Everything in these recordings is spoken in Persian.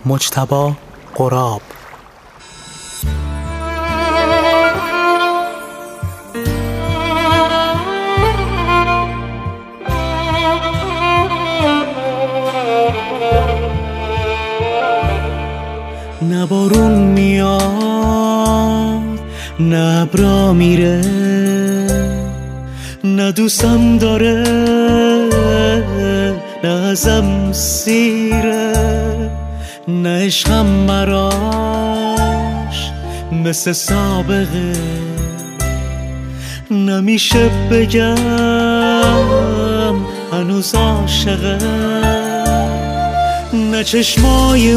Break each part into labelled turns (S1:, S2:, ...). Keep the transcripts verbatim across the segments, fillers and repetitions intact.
S1: مجتبی قراب. نه بارون میاد نه ابرا میره، نه دوستم داره نه ازم سیره، نه عشقم براش مثل سابقه، نمیشه بگم هنوز عاشقه، نه چشمای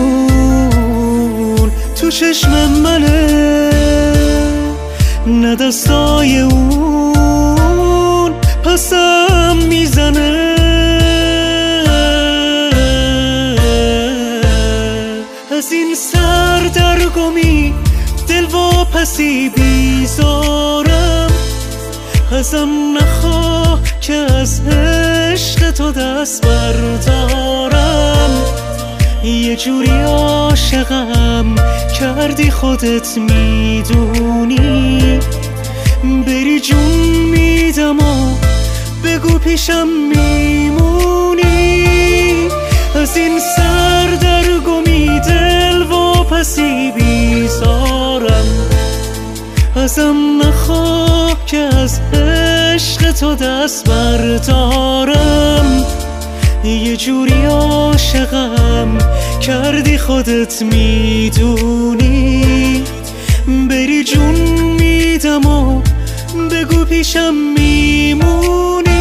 S1: اون تو چشم منه، نه دستای اون پسم میزنه، از این سر درگمی دل واپسی بیزارم، ازم نخواه که از عشق تو دست بردارم، یه جوری عاشقم کردی خودت میدونی، بری جون میدم و بگو پیشم میمونی، از این سر درگمی دل واپسی بیزارم، ازم نخواه که از عشق تو دست بردارم، یه جوری عاشقم کردی خودت میدونی، بری جون میدم و بگو پیشم میمونی.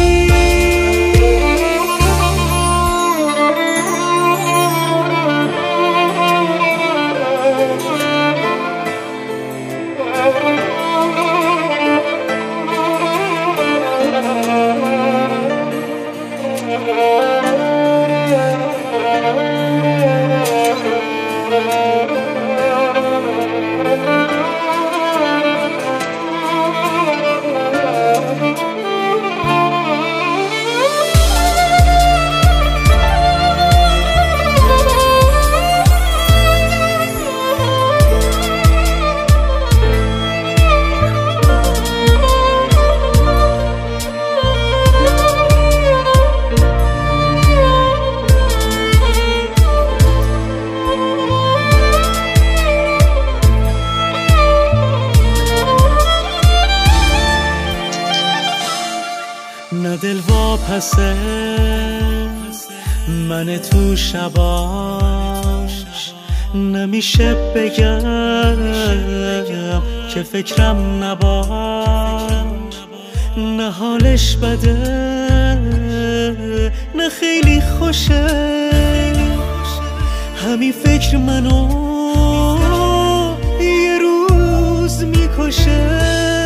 S1: نه دل واپسه من تو شباش، نمیشه بگم که فکرم نباش، نه حالش بده نه خیلی خوشه، همین فکر منو یه روز میکشه،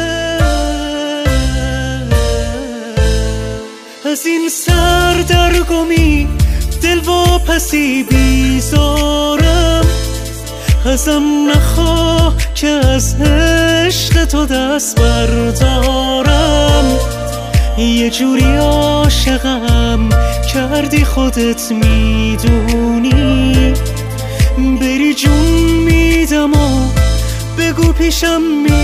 S1: از این سر درگمی دل واپسی بیزارم، ازم نخواه که از عشق تو دست بردارم، یه جوری عاشقم کردی خودت میدونی، بری جون میدم و بگو پیشم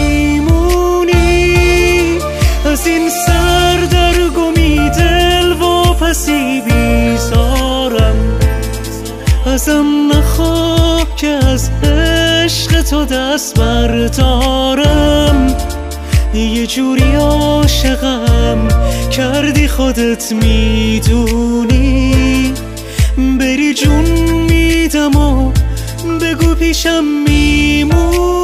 S1: میمونی، از این سر درگمی دل واپسی بیزارم، ازم نخواه که از عشق تو دست بردارم، یه جوری عاشقم کردی خودت میدونی، بری جون میدم و بگو پیشم میمونی.